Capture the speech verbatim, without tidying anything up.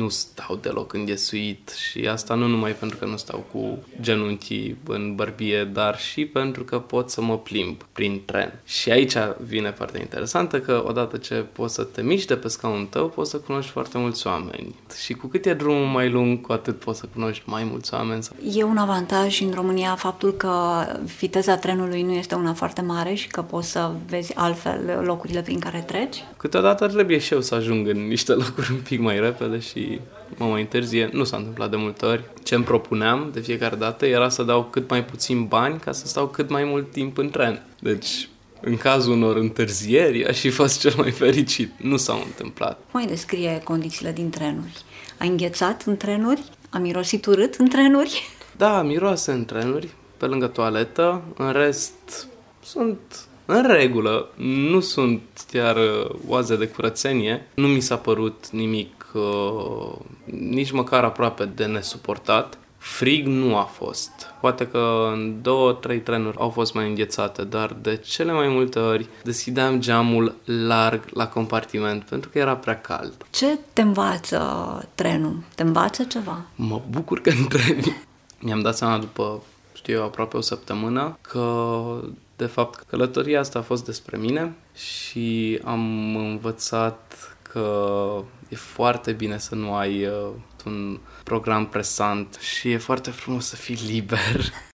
nu stau deloc înghesuit și asta nu numai pentru că nu stau cu genunchii în bărbie, dar și pentru că pot să mă plimb prin tren. Și aici vine partea interesantă, că odată ce poți să te miști de pe scaunul tău, poți să cunoști foarte mulți oameni. Și cu cât e drumul mai lung, cu atât poți să cunoști mai mulți oameni. E un avantaj în România faptul că viteza trenului nu este una foarte mare și că poți să vezi altfel locurile prin care treci? Câteodată trebuie și eu să ajung în niște locuri un pic mai repede și mă mai întârzie. Nu s-a întâmplat de multe ori. Ce îmi propuneam de fiecare dată era să dau cât mai puțin bani ca să stau cât mai mult timp în tren. Deci, în cazul unor întârzieri, aș fi fost cel mai fericit. Nu s-au întâmplat. Cum mai descrie condițiile din trenuri? Ai înghețat în trenuri? A mirosit urât în trenuri? Da, miroase în trenuri, pe lângă toaletă. În rest, sunt în regulă. Nu sunt chiar oaze de curățenie. Nu mi s-a părut nimic, uh, nici măcar aproape de nesuportat. Frig nu a fost. Poate că în două, trei trenuri au fost mai înghețate, dar de cele mai multe ori deschideam geamul larg la compartiment pentru că era prea cald. Ce te învață trenul? Te învață ceva? Mă bucur că întrebi. Mi-am dat seama după, știu eu, aproape o săptămână că, de fapt, călătoria asta a fost despre mine și am învățat că e foarte bine să nu ai uh, un program presant și e foarte frumos să fii liber.